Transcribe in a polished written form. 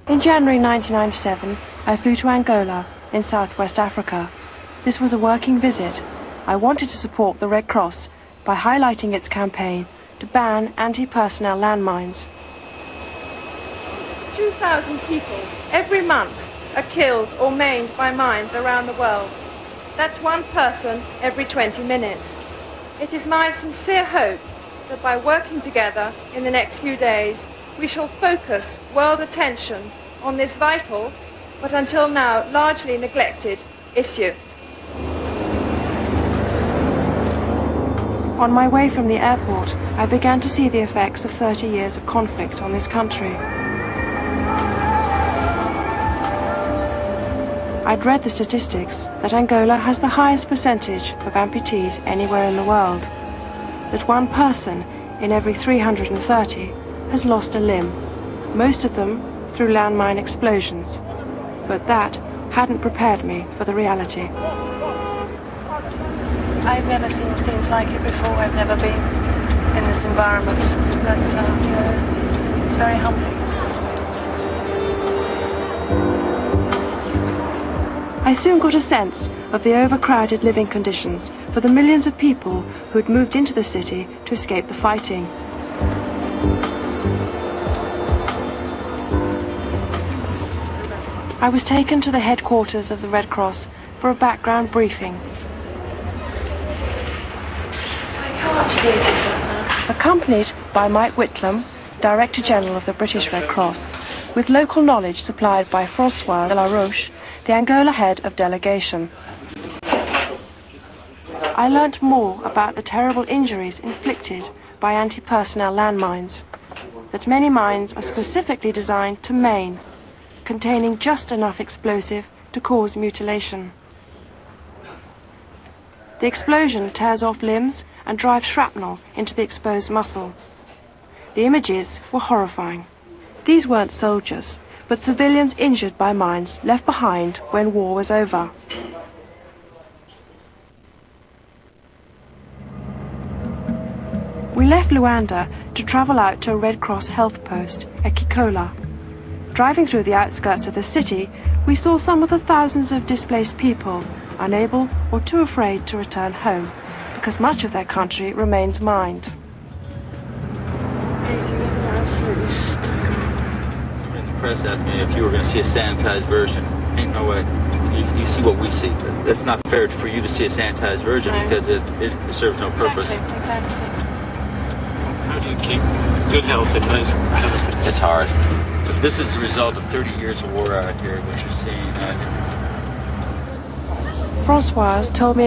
In January 1997, I flew to Angola in southwest Africa. This was a working visit. I wanted to support the Red Cross by highlighting its campaign to ban anti-personnel landmines. 2,000 people every month are killed or maimed by mines around the world. That's one person every 20 minutes. It is my sincere hope that by working together in the next few days, we shall focus world attention on this vital, but until now largely neglected, issue. On my way from the airport, I began to see the effects of 30 years of conflict on this country. I'd read the statistics that Angola has the highest percentage of amputees anywhere in the world, that one person in every 330 has lost a limb, most of them through landmine explosions. But that hadn't prepared me for the reality. I've never seen scenes like it before. I've never been in this environment. It's very humbling. I soon got a sense of the overcrowded living conditions for the millions of people who had moved into the city to escape the fighting. I was taken to the headquarters of the Red Cross for a background briefing. Accompanied by Mike Whitlam, Director General of the British Red Cross, with local knowledge supplied by François de la Roche, the Angola head of delegation. I learnt more about the terrible injuries inflicted by anti-personnel landmines, that many mines are specifically designed to maim, containing just enough explosive to cause mutilation. The explosion tears off limbs and drives shrapnel into the exposed muscle. The images were horrifying. These weren't soldiers, but civilians injured by mines left behind when war was over. We left Luanda to travel out to a Red Cross health post at Kikola. Driving through the outskirts of the city, we saw some of the thousands of displaced people, unable or too afraid to return home, because much of their country remains mined. The press asked me if you were going to see a sanitized version. Ain't no way. You see what we see. That's not fair for you to see a sanitized version, no. Because it serves no purpose. Exactly. How do you keep good health in this? It's hard. But this is the result of 30 years of war out here, what you're seeing. Françoise told me